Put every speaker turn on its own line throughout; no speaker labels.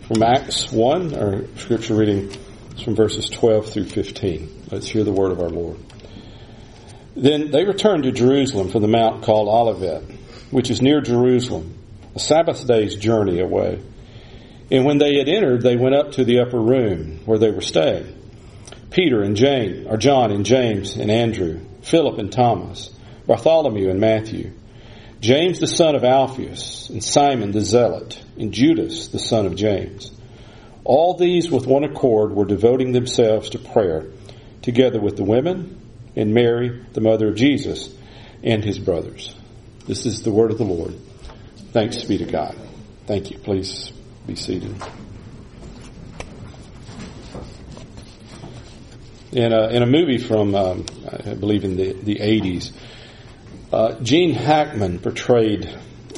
from Acts 1, our scripture reading is from verses 12 through 15. Let's hear the word of our Lord. Then they returned to Jerusalem from the mount called Olivet, which is near Jerusalem, a Sabbath day's journey away. And when they had entered, they went up to the upper room where they were staying. Peter and John and James and Andrew, Philip and Thomas, Bartholomew and Matthew, James the son of Alphaeus, and Simon the Zealot, and Judas the son of James. All these with one accord were devoting themselves to prayer, together with the women and Mary, the mother of Jesus, and his brothers. This is the word of the Lord. Thanks be to God. Thank you. Please be seated. In a movie from, I believe in the 80s, Gene Hackman portrayed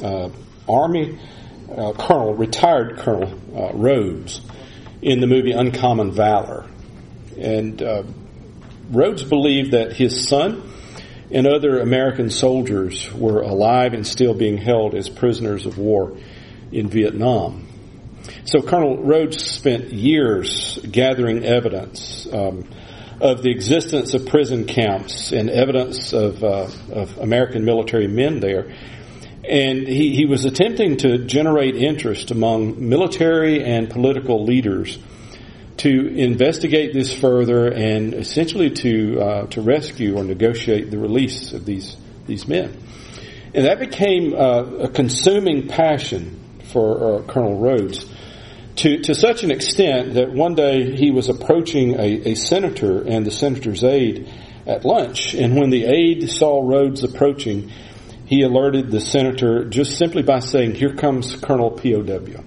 retired Colonel Rhodes in the movie Uncommon Valor. And Rhodes believed that his son and other American soldiers were alive and still being held as prisoners of war in Vietnam. So Colonel Rhodes spent years gathering evidence of the existence of prison camps and evidence of American military men there. And he was attempting to generate interest among military and political leaders to investigate this further and essentially to rescue or negotiate the release of these men. And that became a consuming passion for Colonel Rhodes to such an extent that one day he was approaching a senator and the senator's aide at lunch. And when the aide saw Rhodes approaching, he alerted the senator just simply by saying, "Here comes Colonel POW."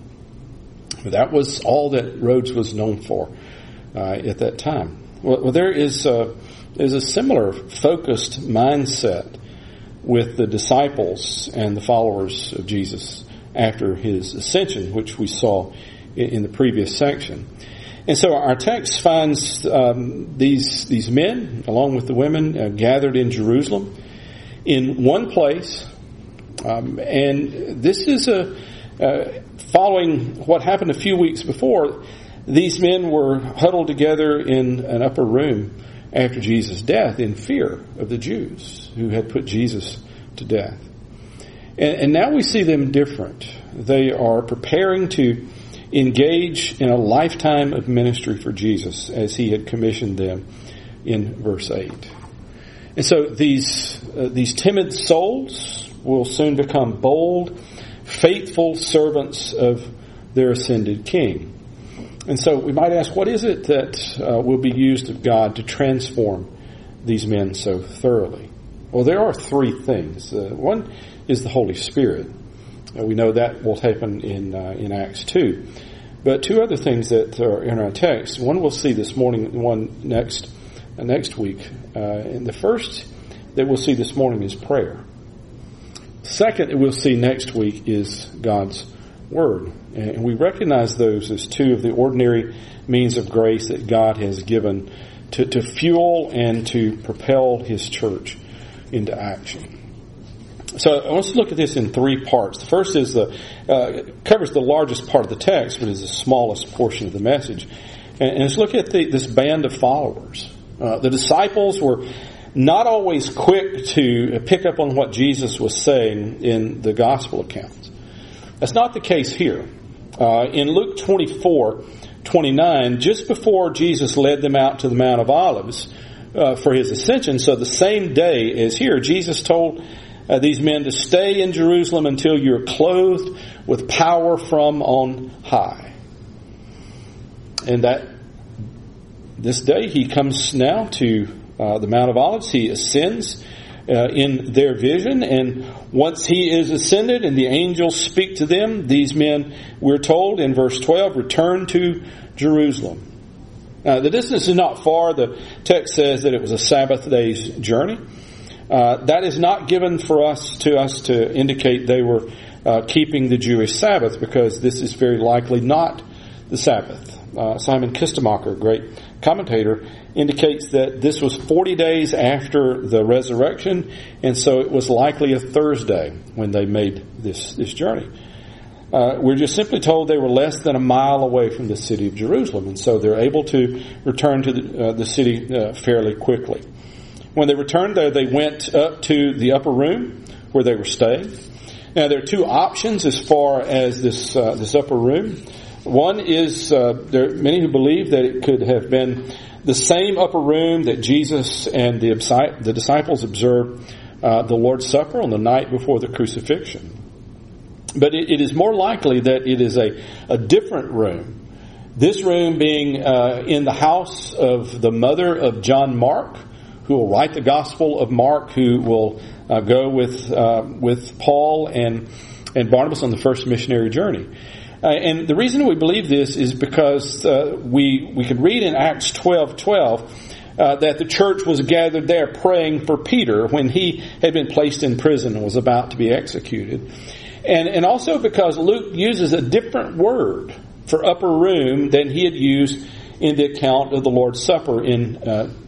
That was all that Rhodes was known for at that time. Well, there is a similar focused mindset with the disciples and the followers of Jesus after his ascension, which we saw in the previous section. And so our text finds these men, along with the women, gathered in Jerusalem in one place. And this is following what happened a few weeks before. These men were huddled together in an upper room after Jesus' death in fear of the Jews who had put Jesus to death. And now we see them different. They are preparing to engage in a lifetime of ministry for Jesus as he had commissioned them in verse 8. And so these timid souls will soon become bold, faithful servants of their ascended King. And so we might ask, what is it that will be used of God to transform these men so thoroughly? Well, there are three things. One is the Holy Spirit. We know that will happen in Acts 2. But two other things that are in our text. One we'll see this morning, one next week. And the first that we'll see this morning is prayer. Second that we'll see next week is God's Word. And we recognize those as two of the ordinary means of grace that God has given to fuel and to propel His church into action. So let's look at this in three parts. The first is covers the largest part of the text, but is the smallest portion of the message. And let's look at this band of followers. The disciples were not always quick to pick up on what Jesus was saying in the gospel accounts. That's not the case here. In Luke 24:29, just before Jesus led them out to the Mount of Olives for His ascension, so the same day as here, Jesus told these men to stay in Jerusalem until you're clothed with power from on high. And that this day He comes now to the Mount of Olives. He ascends in their vision, and once He is ascended and the angels speak to them, these men, we're told in verse 12, return to Jerusalem. The distance is not far. The text says that it was a Sabbath day's journey. That is not given to us to indicate they were keeping the Jewish Sabbath, because this is very likely not the Sabbath. Simon Kistemacher, a great commentator, indicates that this was 40 days after the resurrection, and so it was likely a Thursday when they made this journey. We're just simply told they were less than a mile away from the city of Jerusalem, and so they're able to return to the city fairly quickly. When they returned there, they went up to the upper room where they were staying. Now, there are two options as far as this upper room. One is there are many who believe that it could have been the same upper room that Jesus and the disciples observed the Lord's Supper on the night before the crucifixion. But it is more likely that it is a different room. This room being in the house of the mother of John Mark, who will write the Gospel of Mark, who will go with Paul and Barnabas on the first missionary journey. And the reason we believe this is because we could read in Acts 12:12 that the church was gathered there praying for Peter when he had been placed in prison and was about to be executed. And also because Luke uses a different word for upper room than he had used in the account of the Lord's Supper in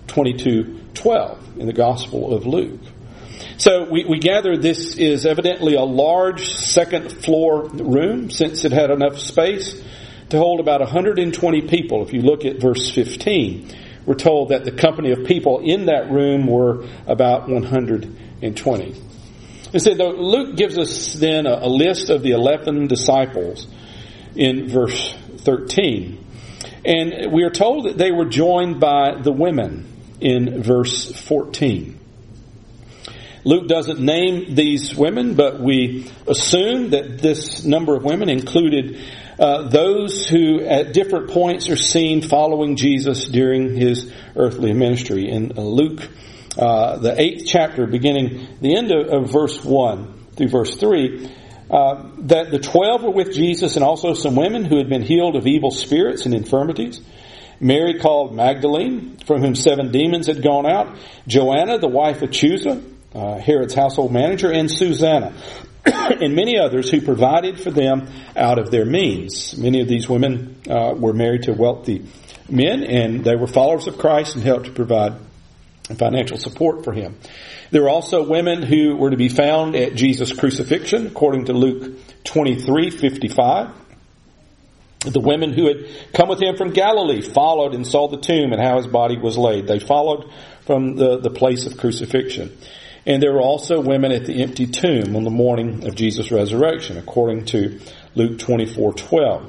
22:12 in the Gospel of Luke. So we gather this is evidently a large second floor room, since it had enough space to hold about 120 people. If you look at verse 15, we're told that the company of people in that room were about 120. And so Luke gives us then a list of the 11 disciples in verse 13. And we are told that they were joined by the women in verse 14. Luke doesn't name these women, but we assume that this number of women included those who at different points are seen following Jesus during his earthly ministry. In Luke, the 8th chapter, beginning the end of verse 1 through verse 3, that the 12 were with Jesus, and also some women who had been healed of evil spirits and infirmities. Mary called Magdalene, from whom 7 demons had gone out, Joanna, the wife of Chuza, Herod's household manager, and Susanna, and many others who provided for them out of their means. Many of these women were married to wealthy men, and they were followers of Christ and helped to provide financial support for him. There were also women who were to be found at Jesus' crucifixion, according to Luke 23:55. The women who had come with him from Galilee followed and saw the tomb and how his body was laid. They followed from the place of crucifixion. And there were also women at the empty tomb on the morning of Jesus' resurrection, according to Luke 24:12.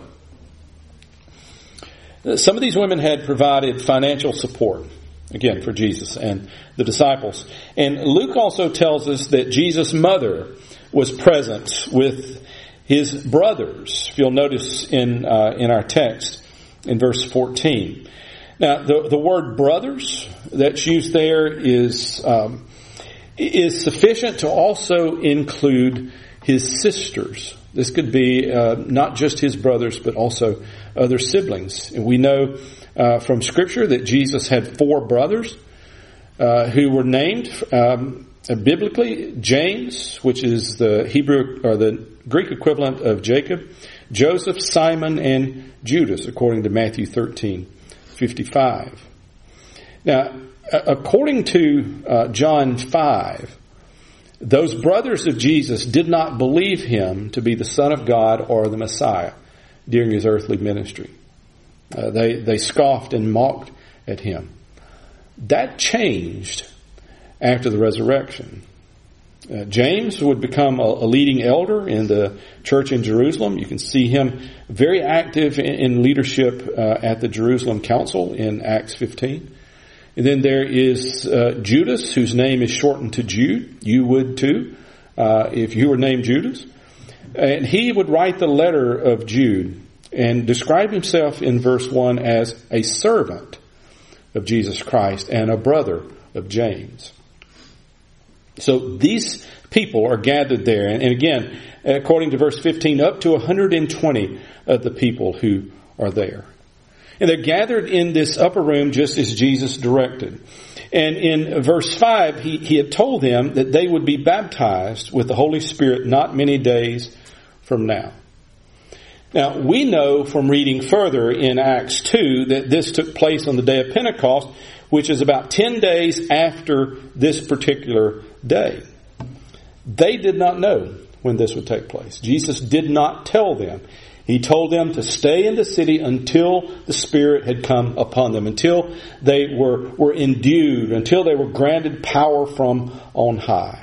Some of these women had provided financial support, again, for Jesus and the disciples. And Luke also tells us that Jesus' mother was present with his brothers. If you'll notice in our text in verse 14. Now, the word brothers that's used there is sufficient to also include his sisters. This could be not just his brothers, but also other siblings. And we know from Scripture that Jesus had 4 brothers who were named biblically: James, which is the Hebrew or the Greek equivalent of Jacob, Joseph, Simon, and Judas, according to Matthew 13:55. Now, according to John 5, those brothers of Jesus did not believe him to be the Son of God or the Messiah during his earthly ministry. They scoffed and mocked at him. That changed after the resurrection. James would become a leading elder in the church in Jerusalem. You can see him very active in leadership at the Jerusalem Council in Acts 15. And then there is Judas, whose name is shortened to Jude. You would too, if you were named Judas. And he would write the letter of Jude and describe himself in verse 1 as a servant of Jesus Christ and a brother of James. So these people are gathered there. And again, according to verse 15, up to 120 of the people who are there. And they're gathered in this upper room just as Jesus directed. And in verse 5, he had told them that they would be baptized with the Holy Spirit not many days from now. Now, we know from reading further in Acts 2 that this took place on the day of Pentecost, which is about 10 days after this particular day. They did not know when this would take place. Jesus did not tell them. He told them to stay in the city until the Spirit had come upon them, until they were endued, until they were granted power from on high.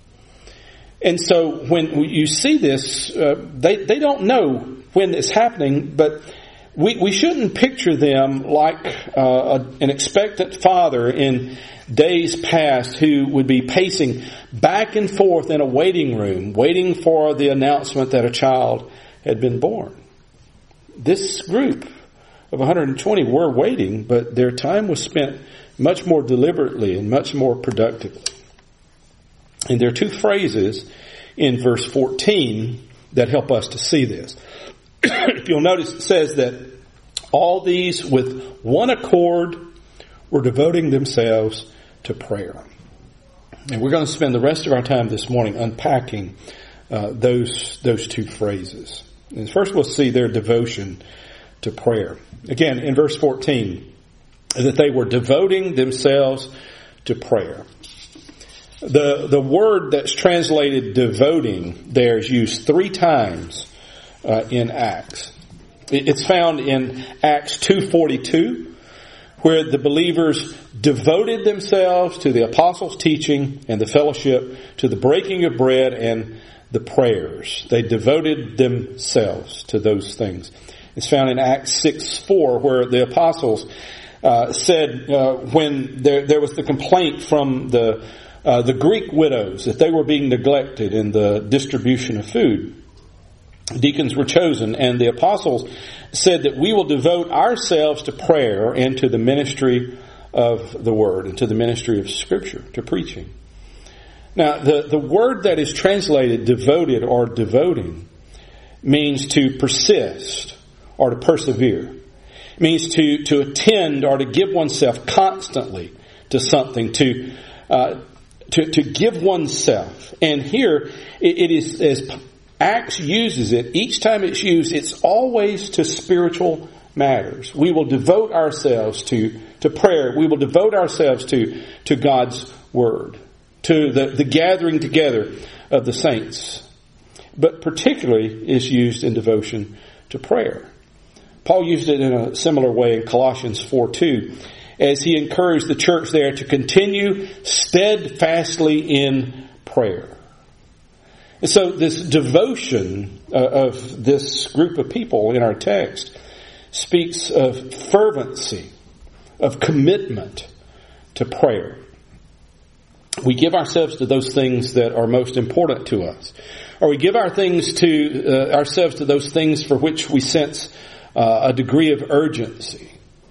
And so when you see this, they don't know when it's happening, but we shouldn't picture them like an expectant father in days past who would be pacing back and forth in a waiting room, waiting for the announcement that a child had been born. This group of 120 were waiting, but their time was spent much more deliberately and much more productively. And there are two phrases in verse 14 that help us to see this. If you'll notice, it says that all these with one accord were devoting themselves to prayer. And we're going to spend the rest of our time this morning unpacking those two phrases. And first we'll see their devotion to prayer. Again, in verse 14, that they were devoting themselves to prayer. The word that's translated devoting there is used 3 times in Acts. It's found in Acts 2:42, where the believers devoted themselves to the apostles' teaching and the fellowship, to the breaking of bread and the prayers. They devoted themselves to those things. It's found in Acts 6:4, where the apostles said when there was the complaint from the Greek widows that they were being neglected in the distribution of food. Deacons were chosen, and the apostles said that we will devote ourselves to prayer and to the ministry of the Word and to the ministry of Scripture, to preaching. Now, the word that is translated devoted or devoting means to persist or to persevere. It means to attend or to give oneself constantly to something, to give oneself. And here it is, as Acts uses it, each time it's used, it's always to spiritual matters. We will devote ourselves to prayer. We will devote ourselves to God's Word, to the gathering together of the saints. But particularly is used in devotion to prayer. Paul used it in a similar way in Colossians 4:2, as he encouraged the church there to continue steadfastly in prayer. And so this devotion of this group of people in our text speaks of fervency, of commitment to prayer. We give ourselves to those things that are most important to us, or we give ourselves to those things for which we sense a degree of urgency.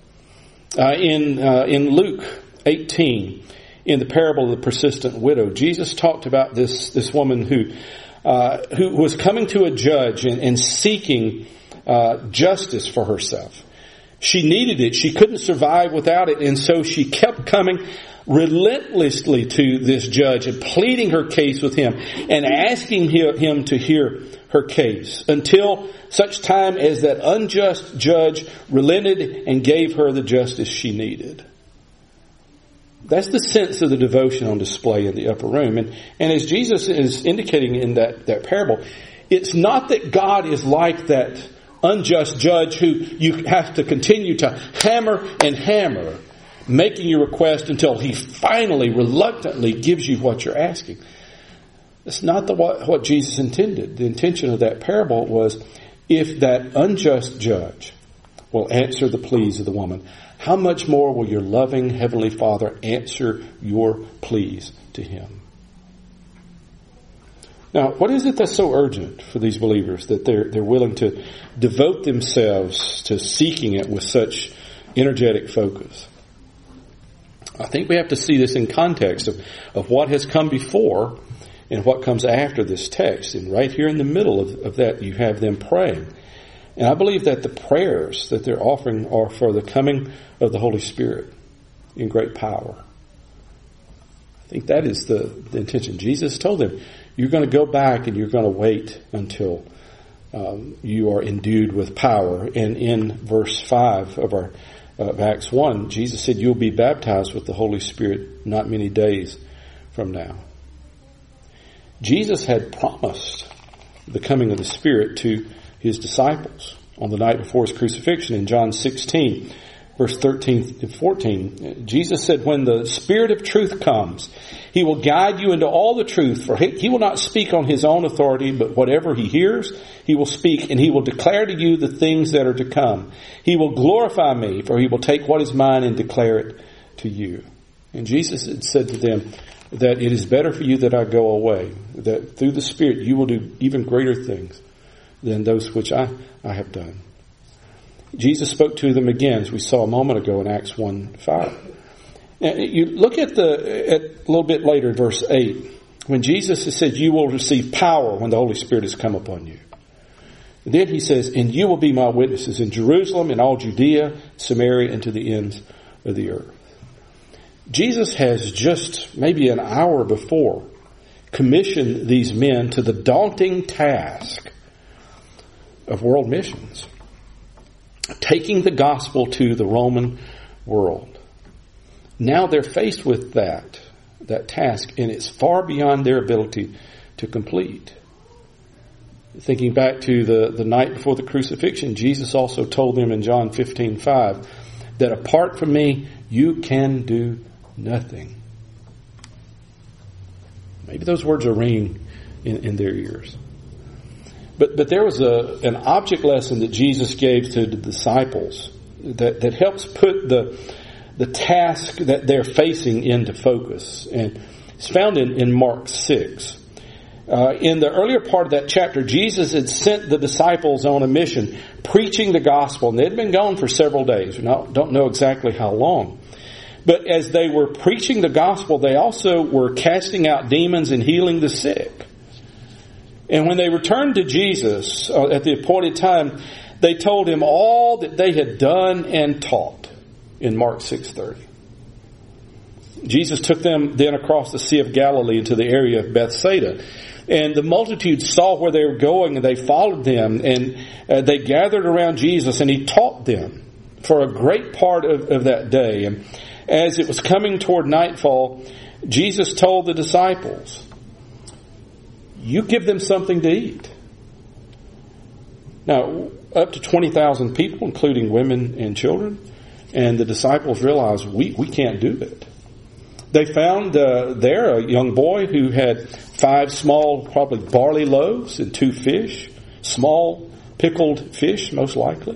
In Luke 18, in the parable of the persistent widow, Jesus talked about this woman who was coming to a judge and seeking justice for herself. She needed it. She couldn't survive without it, and so she kept coming relentlessly to this judge and pleading her case with him and asking him to hear her case until such time as that unjust judge relented and gave her the justice she needed. That's the sense of the devotion on display in the upper room. And as Jesus is indicating in that parable, it's not that God is like that unjust judge who you have to continue to hammer and hammer, making your request until he finally, reluctantly gives you what you're asking. That's not what Jesus intended. The intention of that parable was, if that unjust judge will answer the pleas of the woman, how much more will your loving Heavenly Father answer your pleas to Him? Now, what is it that's so urgent for these believers that they're willing to devote themselves to seeking it with such energetic focus? I think we have to see this in context of what has come before and what comes after this text. And right here in the middle of that, you have them praying. And I believe that the prayers that they're offering are for the coming of the Holy Spirit in great power. I think that is the intention. Jesus told them, you're going to go back and you're going to wait until you are endued with power. And in verse 5 of Acts 1, Jesus said, you'll be baptized with the Holy Spirit not many days from now. Jesus had promised the coming of the Spirit to his disciples on the night before his crucifixion in John 16, verse 13 and 14. Jesus said, when the Spirit of truth comes, he will guide you into all the truth, for he will not speak on his own authority, but whatever he hears, he will speak, and he will declare to you the things that are to come. He will glorify me, for he will take what is mine and declare it to you. And Jesus had said to them that it is better for you that I go away, that through the Spirit you will do even greater things than those which I have done. Jesus spoke to them again, as we saw a moment ago in Acts 1:5. Now, you look at a little bit later, verse 8, when Jesus has said, you will receive power when the Holy Spirit has come upon you. And then he says, and you will be my witnesses in Jerusalem, in all Judea, Samaria, and to the ends of the earth. Jesus has just maybe an hour before commissioned these men to the daunting task of world missions, taking the gospel to the Roman world. Now they're faced with that task, and it's far beyond their ability to complete. Thinking back to the night before the crucifixion, Jesus also told them in John 15:5 that apart from me, you can do nothing. Maybe those words are ringing in their ears. But there was an object lesson that Jesus gave to the disciples that helps put the task that they're facing into focus. And it's found in Mark 6. In the earlier part of that chapter, Jesus had sent the disciples on a mission, preaching the gospel. And they'd been gone for several days. We don't know exactly how long. But as they were preaching the gospel, they also were casting out demons and healing the sick. And when they returned to Jesus at the appointed time, they told him all that they had done and taught in Mark 6:30. Jesus took them then across the Sea of Galilee into the area of Bethsaida. And the multitude saw where they were going, and they followed them, and they gathered around Jesus, and he taught them for a great part of that day. And as it was coming toward nightfall, Jesus told the disciples, you give them something to eat. Now, up to 20,000 people, including women and children, and the disciples realized, we can't do it. They found there a young boy who had 5 small, probably barley loaves and 2 fish, small pickled fish, most likely.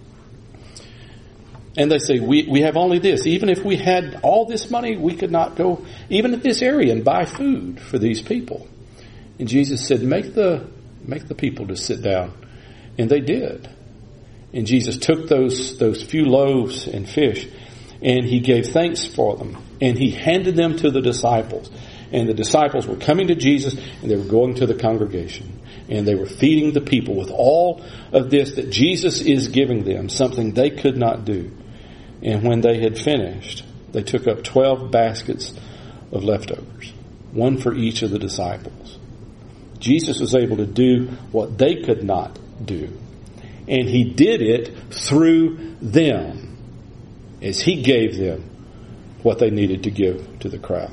And they say, we have only this. Even if we had all this money, we could not go even in this area and buy food for these people. And Jesus said, make the people to sit down. And they did. And Jesus took those few loaves and fish, and he gave thanks for them. And he handed them to the disciples. And the disciples were coming to Jesus, and they were going to the congregation. And they were feeding the people with all of this that Jesus is giving them, something they could not do. And when they had finished, they took up 12 baskets of leftovers, one for each of the disciples. Jesus was able to do what they could not do. And he did it through them as he gave them what they needed to give to the crowd.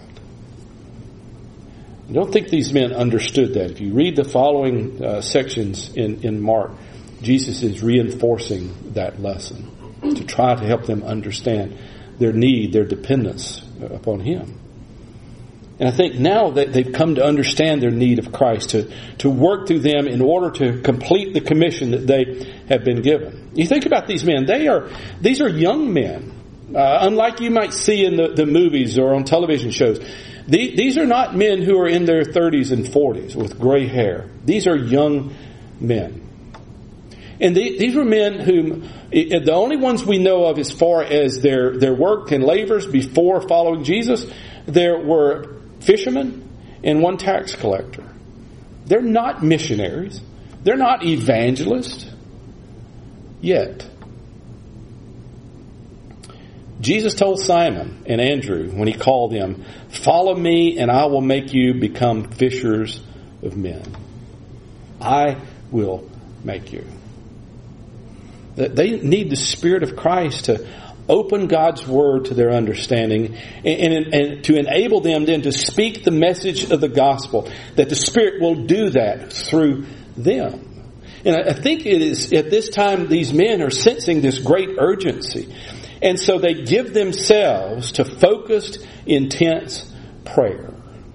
I don't think these men understood that. If you read the following sections in Mark, Jesus is reinforcing that lesson to try to help them understand their need, their dependence upon him. And I think now that they've come to understand their need of Christ, to work through them in order to complete the commission that they have been given. You think about these men. These are young men. Unlike you might see in the movies or on television shows. These are not men who are in their 30s and 40s with gray hair. These are young men. And these were men whom, the only ones we know of as far as their work and labors before following Jesus, there were fishermen and one tax collector. They're not missionaries. They're not evangelists yet. Jesus told Simon and Andrew when he called them, "Follow me and I will make you become fishers of men." I will make you. They need the Spirit of Christ to open God's Word to their understanding, and to enable them then to speak the message of the gospel, that the Spirit will do that through them. And I think it is at this time these men are sensing this great urgency. And so they give themselves to focused, intense prayer.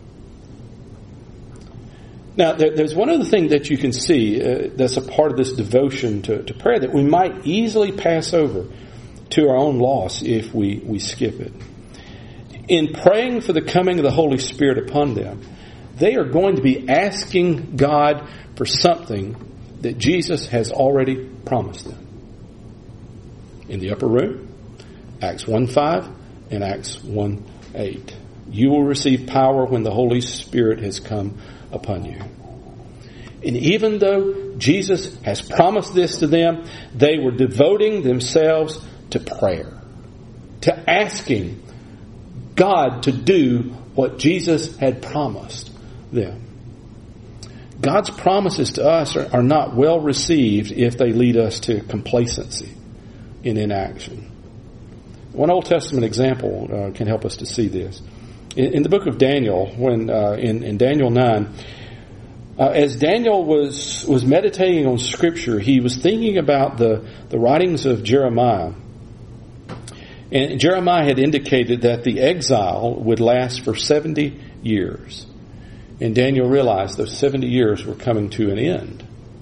Now, there's one other thing that you can see that's a part of this devotion to prayer that we might easily pass over to our own loss if we skip it. In praying for the coming of the Holy Spirit upon them, they are going to be asking God for something that Jesus has already promised them. In the upper room, Acts 1:5 and Acts 1:8. You will receive power when the Holy Spirit has come upon you. And even though Jesus has promised this to them, they were devoting themselves to prayer, to asking God to do what Jesus had promised them. God's promises to us are not well received if they lead us to complacency in inaction. One Old Testament example can help us to see this. In the book of Daniel, when in Daniel 9, as Daniel was meditating on Scripture, he was thinking about the writings of Jeremiah. And Jeremiah had indicated that the exile would last for 70 years. And Daniel realized those 70 years were coming to an end.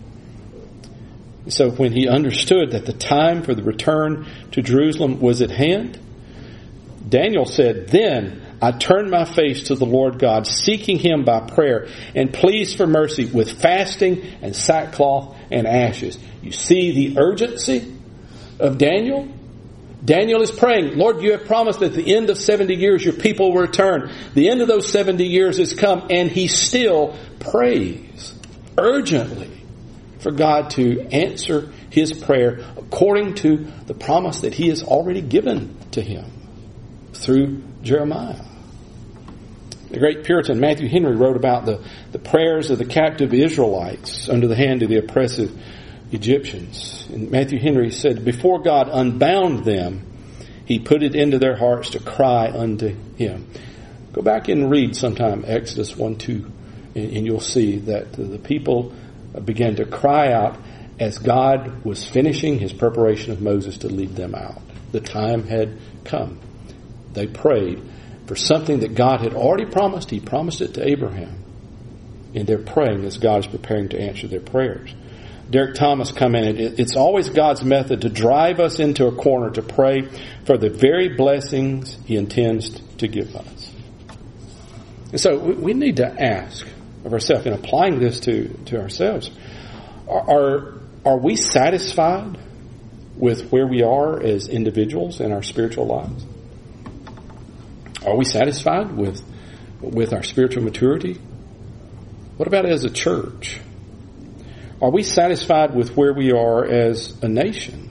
So when he understood that the time for the return to Jerusalem was at hand, Daniel said, "Then I turned my face to the Lord God, seeking Him by prayer and pleas for mercy with fasting and sackcloth and ashes." You see the urgency of Daniel? Daniel is praying, "Lord, you have promised that at the end of 70 years your people will return." The end of those 70 years has come, and he still prays urgently for God to answer his prayer according to the promise that He has already given to him through Jeremiah. The great Puritan Matthew Henry wrote about the prayers of the captive Israelites under the hand of the oppressive Egyptians. And Matthew Henry said, "Before God unbound them, He put it into their hearts to cry unto Him." Go back and read sometime Exodus 1-2, and you'll see that the people began to cry out as God was finishing His preparation of Moses to lead them out. The time had come. They prayed for something that God had already promised. He promised it to Abraham. And they're praying as God is preparing to answer their prayers. Derek Thomas commented, "It's always God's method to drive us into a corner to pray for the very blessings He intends to give us." And so we need to ask of ourselves, in applying this to ourselves, are we satisfied with where we are as individuals in our spiritual lives? Are we satisfied with our spiritual maturity? What about as a church? Are we satisfied with where we are as a nation?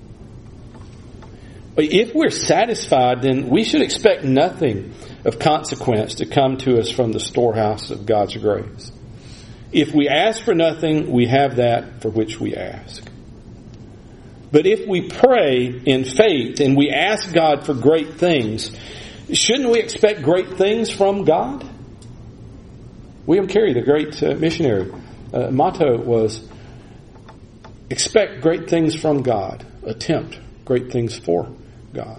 If we're satisfied, then we should expect nothing of consequence to come to us from the storehouse of God's grace. If we ask for nothing, we have that for which we ask. But if we pray in faith and we ask God for great things, shouldn't we expect great things from God? William Carey, the great missionary, motto was, "Expect great things from God. Attempt great things for God."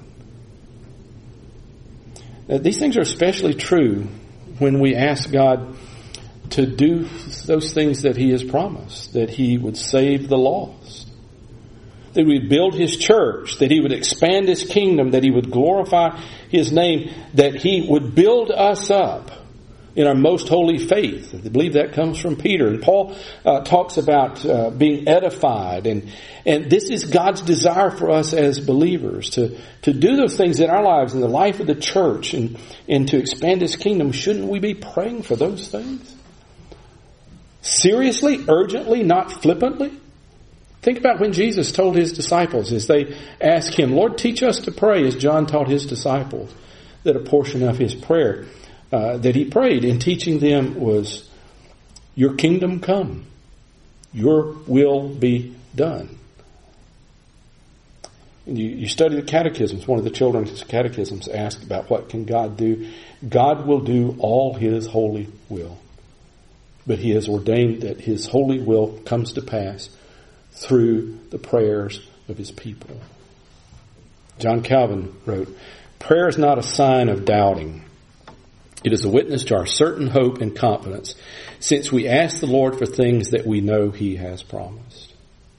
Now, these things are especially true when we ask God to do those things that He has promised, that He would save the lost, that He would build His church, that He would expand His kingdom, that He would glorify His name, that He would build us up in our most holy faith. I believe that comes from Peter. And Paul talks about being edified. And this is God's desire for us as believers, to do those things in our lives, in the life of the church, and to expand His kingdom. Shouldn't we be praying for those things? Seriously, urgently, not flippantly? Think about when Jesus told His disciples as they asked Him, "Lord, teach us to pray," as John taught his disciples, that a portion of His prayer that He prayed in teaching them was, "Your kingdom come, your will be done." And you study the catechisms. One of the children's catechisms asks about what can God do. God will do all His holy will. But He has ordained that His holy will comes to pass through the prayers of His people. John Calvin wrote, "Prayer is not a sign of doubting. It is a witness to our certain hope and confidence, since we ask the Lord for things that we know He has promised."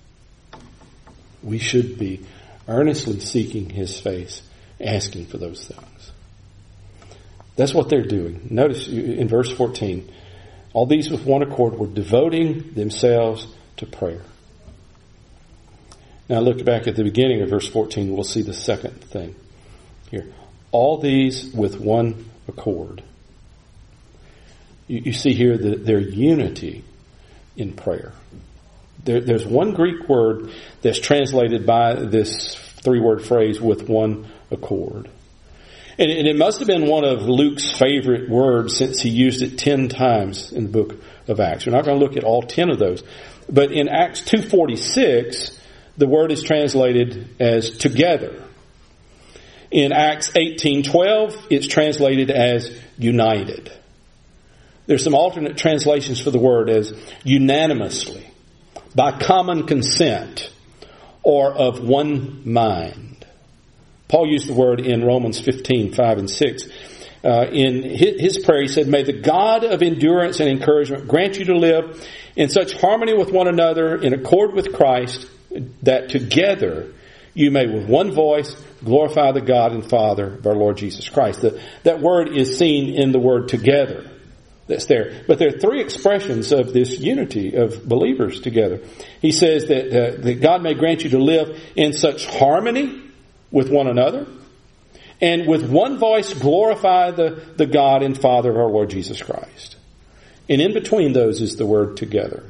We should be earnestly seeking His face, asking for those things. That's what they're doing. Notice in verse 14, all these with one accord were devoting themselves to prayer. Now look back at the beginning of verse 14, we'll see the second thing here. All these with one accord. You see here their unity in prayer. There's one Greek word that's translated by this 3-word phrase, with one accord. And it must have been one of Luke's favorite words, since he used it 10 times in the book of Acts. We're not going to look at all 10 of those. But in Acts 2:46, the word is translated as together. In Acts 18:12, it's translated as united. There's some alternate translations for the word as unanimously, by common consent, or of one mind. Paul used the word in Romans 15:5 and 6. In his prayer, he said, "May the God of endurance and encouragement grant you to live in such harmony with one another, in accord with Christ, that together you may with one voice glorify the God and Father of our Lord Jesus Christ." That word is seen in the word together. That's there. But there are 3 expressions of this unity of believers together. He says that God may grant you to live in such harmony with one another, and with one voice glorify the God and Father of our Lord Jesus Christ. And in between those is the word together.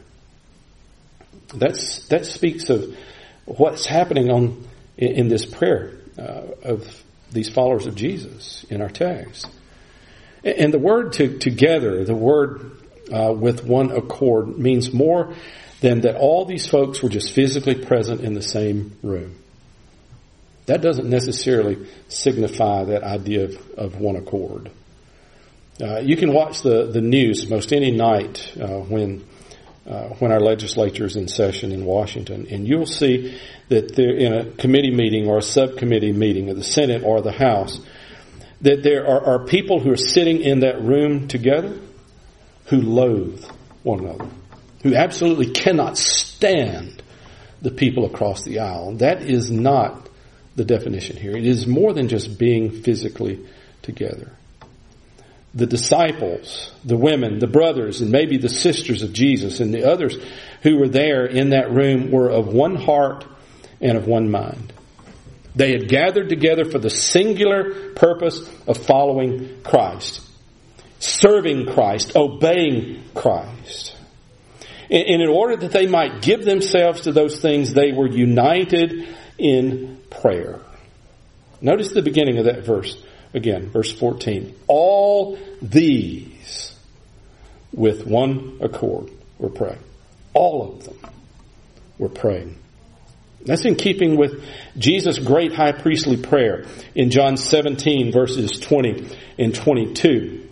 That speaks of what's happening in this prayer of these followers of Jesus in our text. And the word together, the word with one accord, means more than that all these folks were just physically present in the same room. That doesn't necessarily signify that idea of one accord. You can watch the news most any night when our legislature is in session in Washington, and you'll see that they're in a committee meeting or a subcommittee meeting of the Senate or the House, that there are people who are sitting in that room together who loathe one another, who absolutely cannot stand the people across the aisle. That is not the definition here. It is more than just being physically together. The disciples, the women, the brothers, and maybe the sisters of Jesus and the others who were there in that room were of one heart and of one mind. They had gathered together for the singular purpose of following Christ, serving Christ, obeying Christ. And in order that they might give themselves to those things, they were united in prayer. Notice the beginning of that verse again, verse 14. All these with one accord were praying. All of them were praying. That's in keeping with Jesus' great high priestly prayer in John 17 verses 20 and 22.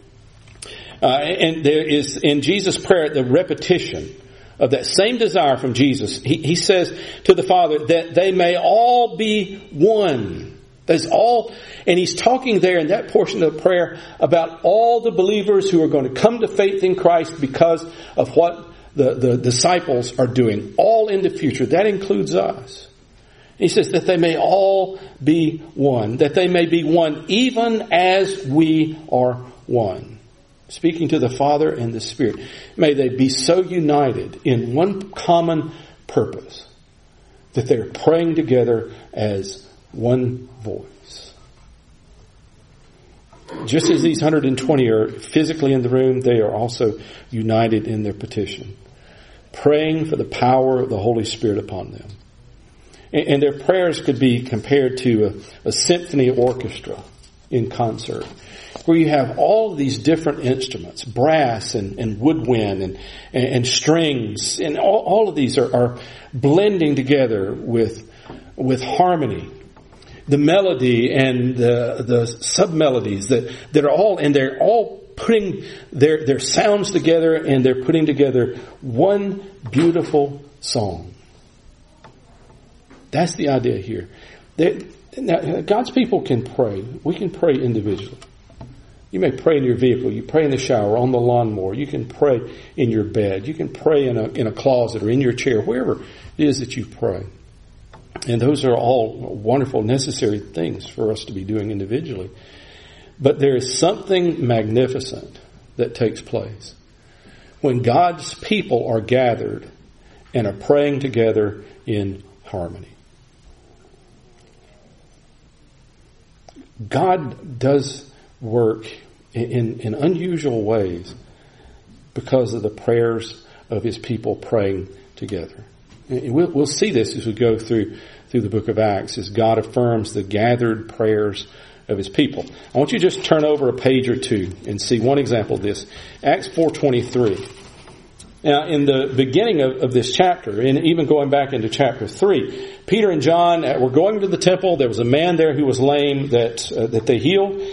And there is in Jesus' prayer the repetition of that same desire from Jesus. He says to the Father that they may all be one. That's all. And he's talking there in that portion of the prayer about all the believers who are going to come to faith in Christ because of what the disciples are doing, all in the future. That includes us. He says that they may all be one, that they may be one even as we are one. Speaking to the Father and the Spirit. May they be so united in one common purpose that they're praying together as one voice. Just as these 120 are physically in the room, they are also united in their petition, praying for the power of the Holy Spirit upon them. And their prayers could be compared to a symphony orchestra in concert, where you have all of these different instruments, brass and woodwind and strings, and all of these are blending together with harmony the melody and the sub-melodies that are all, and they're all putting their sounds together, and they're putting together one beautiful song. That's the idea here. Now, God's people can pray. We can pray individually. You may pray in your vehicle. You pray in the shower, on the lawnmower. You can pray in your bed. You can pray in a closet or in your chair, wherever it is that you pray. And those are all wonderful, necessary things for us to be doing individually. But there is something magnificent that takes place when God's people are gathered and are praying together in harmony. God does work in unusual ways because of the prayers of His people praying together. And we'll see this as we go through the book of Acts, as God affirms the gathered prayers of His people. I want you to just turn over a page or two and see one example of this. Acts 4:23. Now, in the beginning of this chapter, and even going back into chapter 3, Peter and John were going to the temple. There was a man there who was lame that they healed.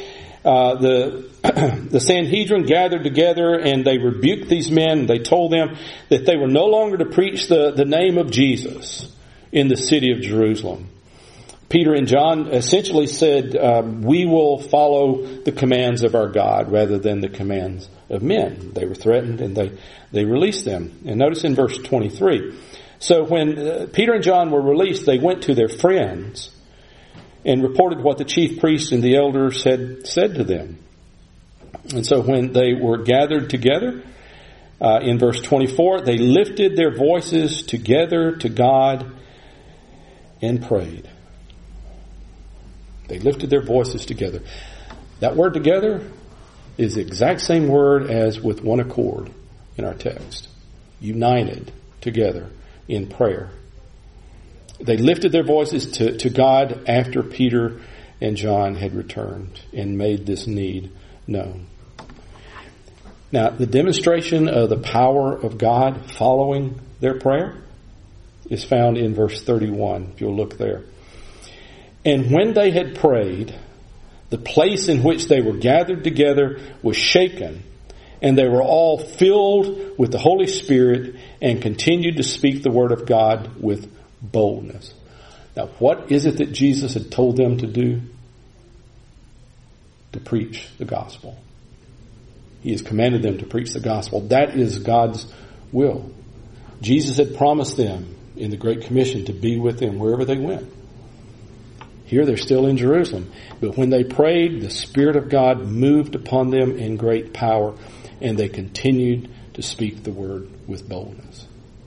The Sanhedrin gathered together, and they rebuked these men. They told them that they were no longer to preach the name of Jesus in the city of Jerusalem. Peter and John essentially said, we will follow the commands of our God rather than the commands of men. They were threatened, and they released them. And notice in verse 23. So when Peter and John were released, they went to their friends and reported what the chief priests and the elders had said to them. And so when they were gathered together, in verse 24, they lifted their voices together to God and prayed. They lifted their voices together. That word together is the exact same word as with one accord in our text. United together in prayer. They lifted their voices to God after Peter and John had returned and made this need known. Now, the demonstration of the power of God following their prayer is found in verse 31, if you'll look there. And when they had prayed, the place in which they were gathered together was shaken, and they were all filled with the Holy Spirit and continued to speak the word of God with boldness. Now, what is it that Jesus had told them to do? To preach the gospel. He has commanded them to preach the gospel. That is God's will. Jesus had promised them in the Great Commission to be with them wherever they went. Here they're still in Jerusalem. But when they prayed, the Spirit of God moved upon them in great power, and they continued to speak the word with boldness.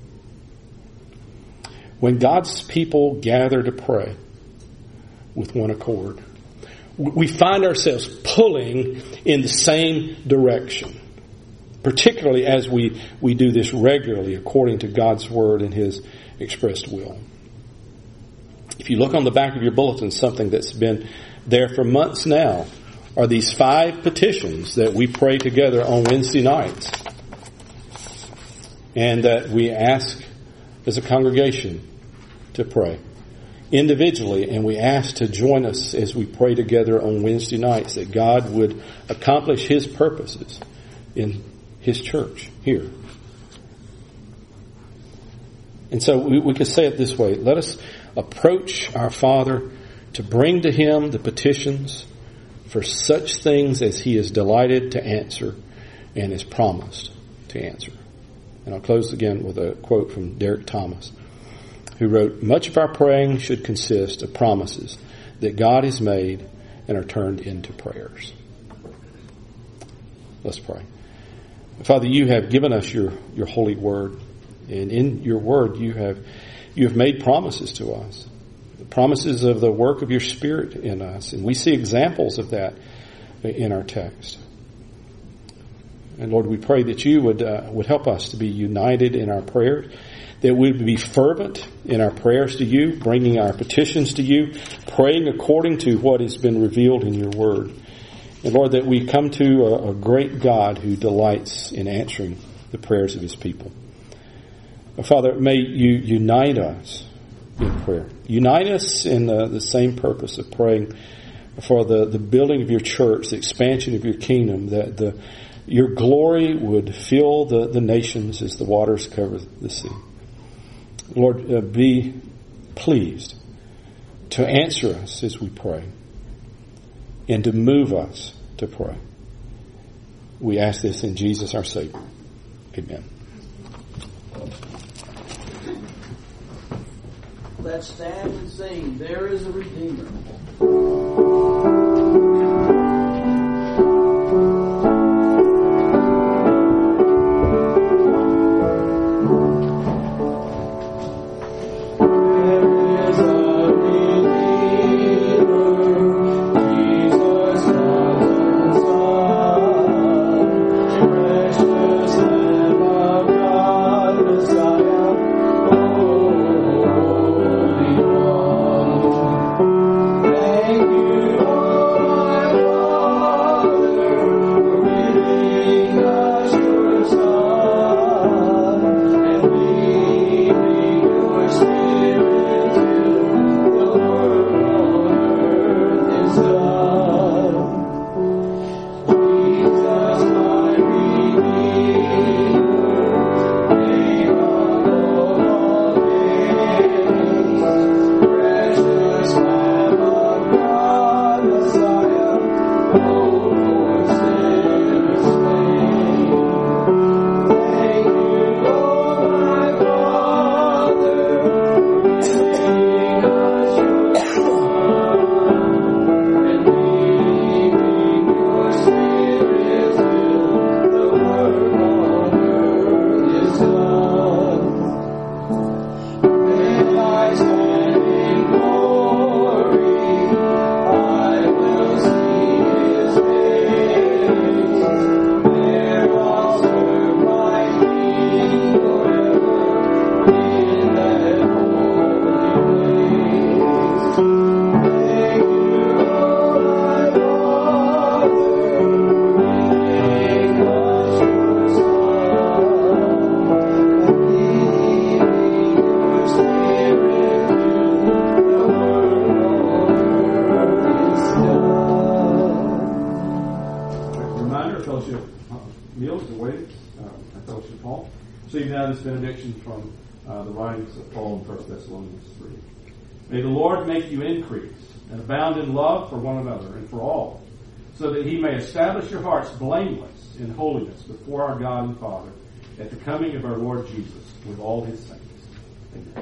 When God's people gather to pray with one accord, we find ourselves pulling in the same direction, particularly as we do this regularly according to God's word and His expressed will. If you look on the back of your bulletin, something that's been there for months now are these 5 petitions that we pray together on Wednesday nights, and that we ask as a congregation to pray individually, and we ask to join us as we pray together on Wednesday nights, that God would accomplish His purposes in His church here. And so we could say it this way: let us approach our Father to bring to Him the petitions for such things as He is delighted to answer and has promised to answer. And I'll close again with a quote from Derek Thomas, who wrote, "Much of our praying should consist of promises that God has made and are turned into prayers." Let's pray. Father, You have given us Your holy word, and in Your word You have made promises to us, the promises of the work of Your Spirit in us, and we see examples of that in our text. And Lord, we pray that You would help us to be united in our prayers, that we would be fervent in our prayers to You, bringing our petitions to You, praying according to what has been revealed in Your word. And Lord, that we come to a great God who delights in answering the prayers of His people. Father, may You unite us in prayer. Unite us in the same purpose of praying for the building of your church, the expansion of your kingdom, that your glory would fill the nations as the waters cover the sea. Lord, be pleased to answer us as we pray and to move us to pray. We ask this in Jesus our Savior. Amen.
Let's stand and sing, There is a Redeemer.
Benediction from the writings of Paul in 1 Thessalonians 3. May the Lord make you increase and abound in love for one another and for all, so that he may establish your hearts blameless in holiness before our God and Father at the coming of our Lord Jesus with all his saints. Amen.